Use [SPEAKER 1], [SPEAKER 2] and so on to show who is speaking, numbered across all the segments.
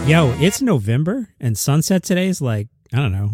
[SPEAKER 1] Yo, it's November, and sunset today is like, I don't know,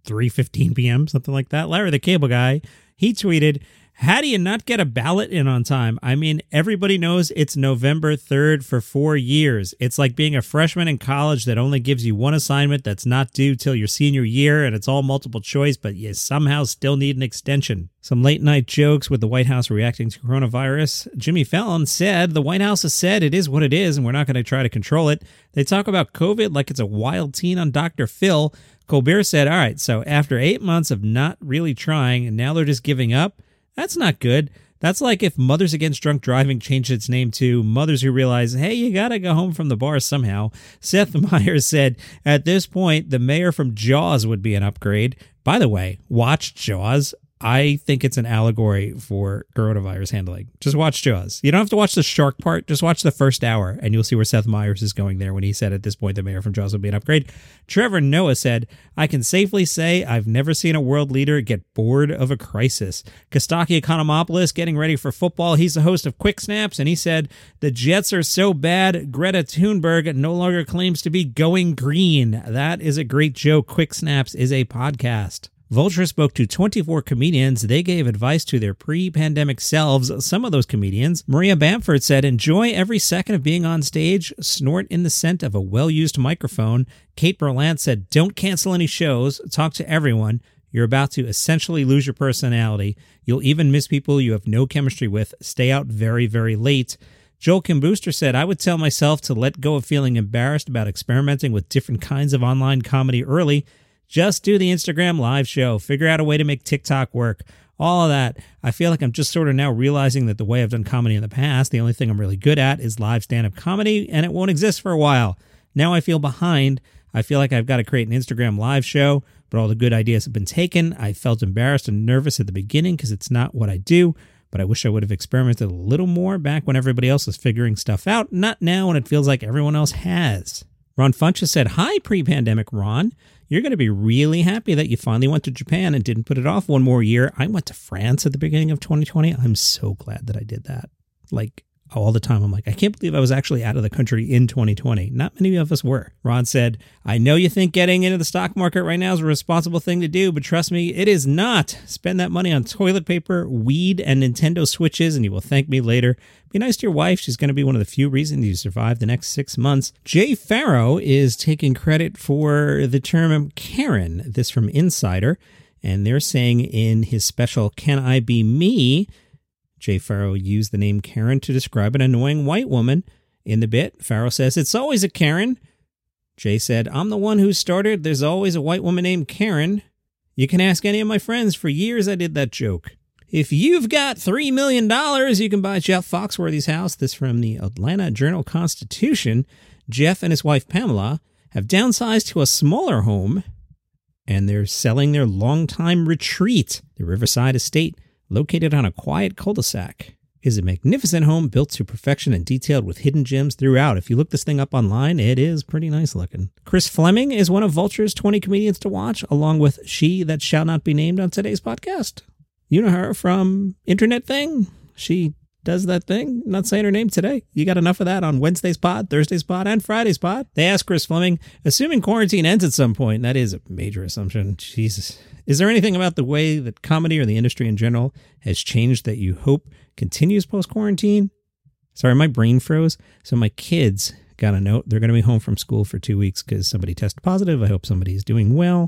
[SPEAKER 1] 3:15 p.m., something like that. Larry the Cable Guy, he tweeted, "How do you not get a ballot in on time? I mean, everybody knows it's November 3rd for 4 years. It's like being a freshman in college that only gives you one assignment that's not due till your senior year, and it's all multiple choice, but you somehow still need an extension." Some late night jokes with the White House reacting to coronavirus. Jimmy Fallon said, "The White House has said it is what it is, and we're not going to try to control it. They talk about COVID like it's a wild teen on Dr. Phil." Colbert said, "All right, so after 8 months of not really trying, and now they're just giving up, that's not good. That's like if Mothers Against Drunk Driving changed its name to Mothers Who Realize, hey, you got to go home from the bar somehow." Seth Meyers said, "At this point, the mayor from Jaws would be an upgrade." By the way, watch Jaws. I think it's an allegory for coronavirus handling. Just watch Jaws. You don't have to watch the shark part. Just watch the first hour, and you'll see where Seth Meyers is going there when he said at this point the mayor from Jaws would be an upgrade. Trevor Noah said, "I can safely say I've never seen a world leader get bored of a crisis." Kostaki Economopoulos getting ready for football. He's the host of Quick Snaps, and he said, "The Jets are so bad, Greta Thunberg no longer claims to be going green." That is a great joke. Quick Snaps is a podcast. Vulture spoke to 24 comedians. They gave advice to their pre-pandemic selves. Some of those comedians, Maria Bamford said, "Enjoy every second of being on stage. Snort in the scent of a well-used microphone." Kate Berlant said, "Don't cancel any shows. Talk to everyone. You're about to essentially lose your personality. You'll even miss people you have no chemistry with. Stay out very, very late." Joel Kim Booster said, "I would tell myself to let go of feeling embarrassed about experimenting with different kinds of online comedy early. Just do the Instagram live show. Figure out a way to make TikTok work. All of that. I feel like I'm just sort of now realizing that the way I've done comedy in the past, the only thing I'm really good at is live stand-up comedy, and it won't exist for a while. Now I feel behind. I feel like I've got to create an Instagram live show, but all the good ideas have been taken. I felt embarrassed and nervous at the beginning because it's not what I do, but I wish I would have experimented a little more back when everybody else was figuring stuff out, not now when it feels like everyone else has." Ron Funches said, "Hi, pre-pandemic Ron. You're going to be really happy that you finally went to Japan and didn't put it off one more year. I went to France at the beginning of 2020. I'm so glad that I did that. Like, all the time, I'm like, I can't believe I was actually out of the country in 2020. Not many of us were." Ron said, "I know you think getting into the stock market right now is a responsible thing to do, but trust me, it is not. Spend that money on toilet paper, weed, and Nintendo Switches, and you will thank me later. Be nice to your wife. She's going to be one of the few reasons you survive the next 6 months." Jay Farrow is taking credit for the term Karen, this from Insider, and they're saying in his special Can I Be Me, Jay Farrow used the name Karen to describe an annoying white woman. In the bit, Farrow says, "It's always a Karen." Jay said, "I'm the one who started. There's always a white woman named Karen. You can ask any of my friends. For years, I did that joke. If you've got $3 million, you can buy Jeff Foxworthy's house." This from the Atlanta Journal-Constitution. Jeff and his wife Pamela have downsized to a smaller home, and they're selling their longtime retreat, the Riverside Estate, located on a quiet cul-de-sac. Is a magnificent home built to perfection and detailed with hidden gems throughout. If you look this thing up online, it is pretty nice looking. Chris Fleming is one of Vulture's 20 comedians to watch, along with She That Shall Not Be Named on today's podcast. You know her from Internet Thing. She does that thing. I'm not saying her name today. You got enough of that on Wednesday's pod, Thursday's pod, and Friday's pod. They asked Chris Fleming, assuming quarantine ends at some point, and that is a major assumption. Jesus. Is there anything about the way that comedy or the industry in general has changed that you hope continues post-quarantine? Sorry, my brain froze. So my kids got a note. They're going to be home from school for 2 weeks because somebody tested positive. I hope somebody's doing well.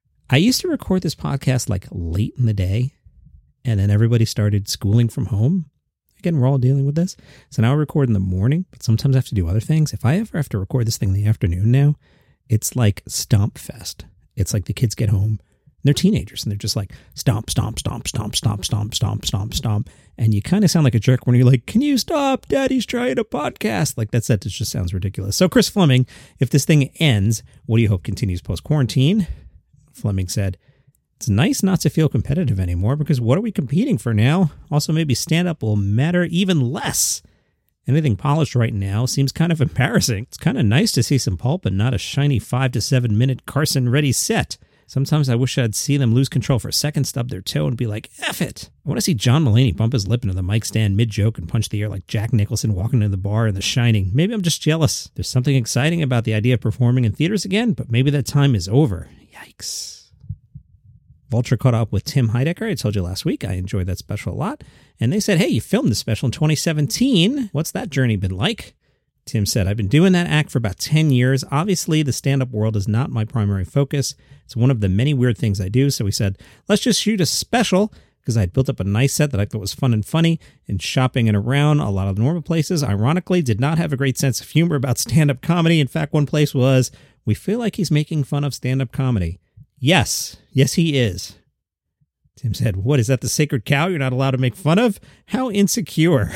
[SPEAKER 1] I used to record this podcast like late in the day, and then everybody started schooling from home. Again, we're all dealing with this. So now I record in the morning, but sometimes I have to do other things. If I ever have to record this thing in the afternoon now, it's like Stomp Fest. It's like the kids get home. They're teenagers, and they're just like, stomp, stomp, stomp, stomp, stomp, stomp, stomp, stomp, stomp. And you kind of sound like a jerk when you're like, "Can you stop? Daddy's trying a podcast." Like, that just sounds ridiculous. So Chris Fleming, if this thing ends, what do you hope continues post-quarantine? Fleming said, "It's nice not to feel competitive anymore, because what are we competing for now? Also, maybe stand-up will matter even less. Anything polished right now seems kind of embarrassing. It's kind of nice to see some pulp and not a shiny 5 to 7 minute Carson-ready set. Sometimes I wish I'd see them lose control for a second, stub their toe, and be like, F it. I want to see John Mulaney bump his lip into the mic stand mid-joke and punch the air like Jack Nicholson walking into the bar in The Shining. Maybe I'm just jealous. There's something exciting about the idea of performing in theaters again, but maybe that time is over. Yikes. Vulture caught up with Tim Heidecker. I told you last week I enjoyed that special a lot. And they said, hey, you filmed the special in 2017. What's that journey been like? Tim said, I've been doing that act for about 10 years. Obviously, the stand-up world is not my primary focus. It's one of the many weird things I do. So we said, let's just shoot a special, because I had built up a nice set that I thought was fun and funny, and shopping and around a lot of the normal places, ironically, did not have a great sense of humor about stand-up comedy. In fact, one place was, we feel like he's making fun of stand-up comedy. Yes, he is. Tim said, what, is that the sacred cow you're not allowed to make fun of? How insecure.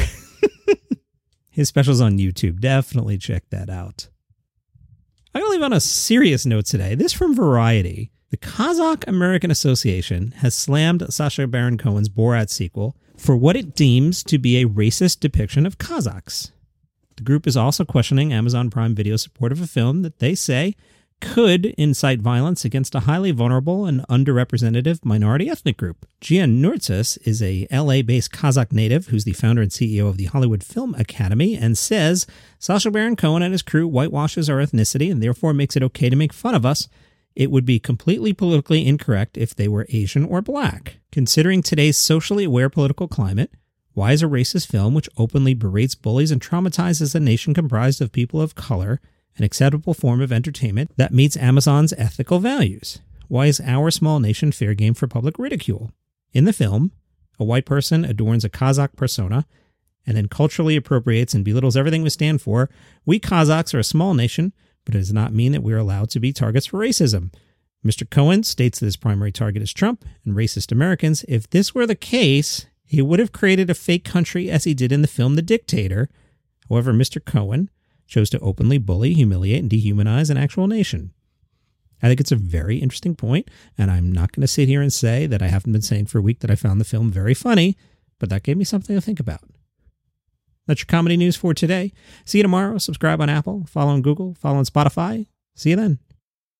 [SPEAKER 1] His special's on YouTube. Definitely check that out. I'm going to leave on a serious note today. This from Variety. The Kazakh American Association has slammed Sacha Baron Cohen's Borat sequel for what it deems to be a racist depiction of Kazakhs. The group is also questioning Amazon Prime Video's support of a film that they say could incite violence against a highly vulnerable and underrepresented minority ethnic group. Gian Nurtsus is a LA-based Kazakh native who's the founder and CEO of the Hollywood Film Academy and says Sacha Baron Cohen and his crew whitewashes our ethnicity and therefore makes it okay to make fun of us. It would be completely politically incorrect if they were Asian or black. Considering today's socially aware political climate, why is a racist film which openly berates bullies and traumatizes a nation comprised of people of color an acceptable form of entertainment that meets Amazon's ethical values? Why is our small nation fair game for public ridicule? In the film, a white person adorns a Kazakh persona and then culturally appropriates and belittles everything we stand for. We Kazakhs are a small nation, but it does not mean that we are allowed to be targets for racism. Mr. Cohen states that his primary target is Trump and racist Americans. If this were the case, he would have created a fake country as he did in the film The Dictator. However, Mr. Cohen chose to openly bully, humiliate, and dehumanize an actual nation. I think it's a very interesting point, and I'm not going to sit here and say that I haven't been saying for a week that I found the film very funny, but that gave me something to think about. That's your comedy news for today. See you tomorrow. Subscribe on Apple, follow on Google, follow on Spotify. See you then.